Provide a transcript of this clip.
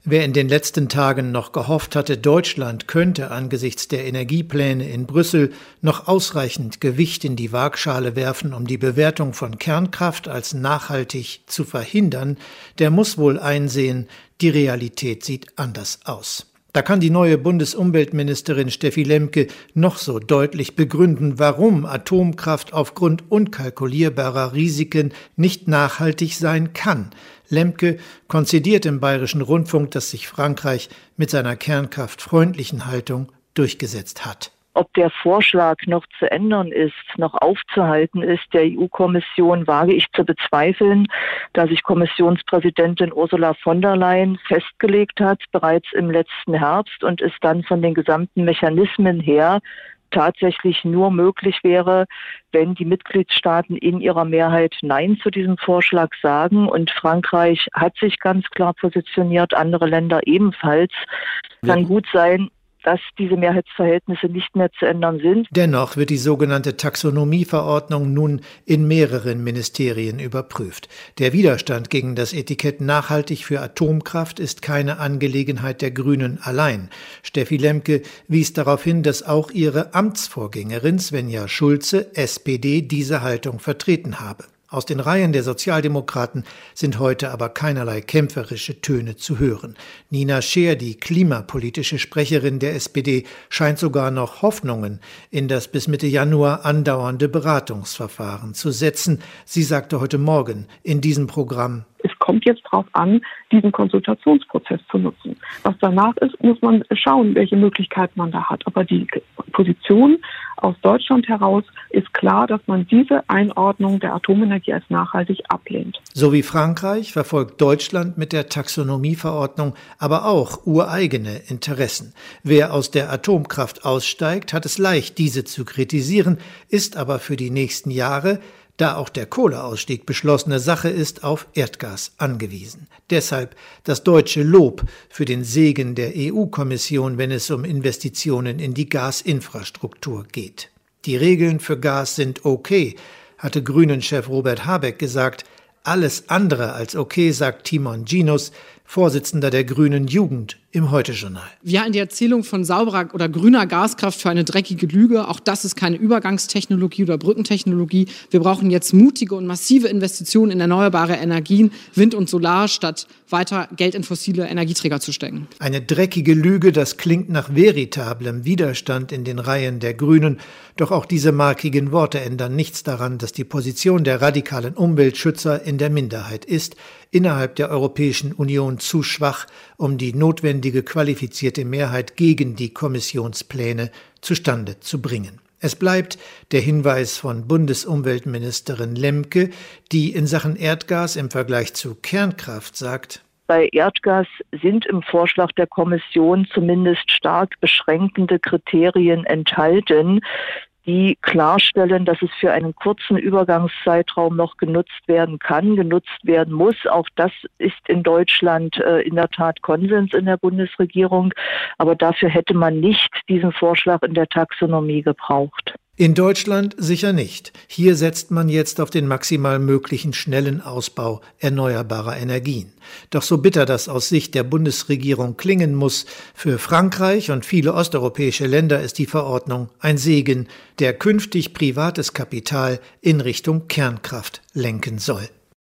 Wer in den letzten Tagen noch gehofft hatte, Deutschland könnte angesichts der Energiepläne in Brüssel noch ausreichend Gewicht in die Waagschale werfen, um die Bewertung von Kernkraft als nachhaltig zu verhindern, der muss wohl einsehen, die Realität sieht anders aus. Da kann die neue Bundesumweltministerin Steffi Lemke noch so deutlich begründen, warum Atomkraft aufgrund unkalkulierbarer Risiken nicht nachhaltig sein kann. Lemke konzidiert im Bayerischen Rundfunk, dass sich Frankreich mit seiner kernkraftfreundlichen Haltung durchgesetzt hat. Ob der Vorschlag noch zu ändern ist, noch aufzuhalten ist, der EU-Kommission, wage ich zu bezweifeln, da sich Kommissionspräsidentin Ursula von der Leyen festgelegt hat, bereits im letzten Herbst, und es dann von den gesamten Mechanismen her tatsächlich nur möglich wäre, wenn die Mitgliedstaaten in ihrer Mehrheit Nein zu diesem Vorschlag sagen. Und Frankreich hat sich ganz klar positioniert, andere Länder ebenfalls. Kann gut sein, dass diese Mehrheitsverhältnisse nicht mehr zu ändern sind. Dennoch wird die sogenannte Taxonomieverordnung nun in mehreren Ministerien überprüft. Der Widerstand gegen das Etikett nachhaltig für Atomkraft ist keine Angelegenheit der Grünen allein. Steffi Lemke wies darauf hin, dass auch ihre Amtsvorgängerin Svenja Schulze, SPD, diese Haltung vertreten habe. Aus den Reihen der Sozialdemokraten sind heute aber keinerlei kämpferische Töne zu hören. Nina Scheer, die klimapolitische Sprecherin der SPD, scheint sogar noch Hoffnungen in das bis Mitte Januar andauernde Beratungsverfahren zu setzen. Sie sagte heute Morgen in diesem Programm: Es kommt jetzt darauf an, diesen Konsultationsprozess zu nutzen. Was danach ist, muss man schauen, welche Möglichkeiten man da hat. Aber die Position aus Deutschland heraus ist klar, dass man diese Einordnung der Atomenergie als nachhaltig ablehnt. So wie Frankreich verfolgt Deutschland mit der Taxonomieverordnung aber auch ureigene Interessen. Wer aus der Atomkraft aussteigt, hat es leicht, diese zu kritisieren, ist aber für die nächsten Jahre, da auch der Kohleausstieg beschlossene Sache ist, auf Erdgas angewiesen. Deshalb das deutsche Lob für den Segen der EU-Kommission, wenn es um Investitionen in die Gasinfrastruktur geht. Die Regeln für Gas sind okay, hatte Grünen-Chef Robert Habeck gesagt. Alles andere als okay, sagt Timon Ginus, Vorsitzender der Grünen Jugend, im Heute-Journal. Wir halten die Erzählung von sauberer oder grüner Gaskraft für eine dreckige Lüge. Auch das ist keine Übergangstechnologie oder Brückentechnologie. Wir brauchen jetzt mutige und massive Investitionen in erneuerbare Energien, Wind und Solar, statt weiter Geld in fossile Energieträger zu stecken. Eine dreckige Lüge, das klingt nach veritablem Widerstand in den Reihen der Grünen. Doch auch diese markigen Worte ändern nichts daran, dass die Position der radikalen Umweltschützer in der Minderheit ist, innerhalb der Europäischen Union zu schwach, um die notwendige qualifizierte Mehrheit gegen die Kommissionspläne zustande zu bringen. Es bleibt der Hinweis von Bundesumweltministerin Lemke, die in Sachen Erdgas im Vergleich zu Kernkraft sagt: Bei Erdgas sind im Vorschlag der Kommission zumindest stark beschränkende Kriterien enthalten, die klarstellen, dass es für einen kurzen Übergangszeitraum noch genutzt werden kann, genutzt werden muss. Auch das ist in Deutschland in der Tat Konsens in der Bundesregierung. Aber dafür hätte man nicht diesen Vorschlag in der Taxonomie gebraucht. In Deutschland sicher nicht. Hier setzt man jetzt auf den maximal möglichen schnellen Ausbau erneuerbarer Energien. Doch so bitter das aus Sicht der Bundesregierung klingen muss, für Frankreich und viele osteuropäische Länder ist die Verordnung ein Segen, der künftig privates Kapital in Richtung Kernkraft lenken soll.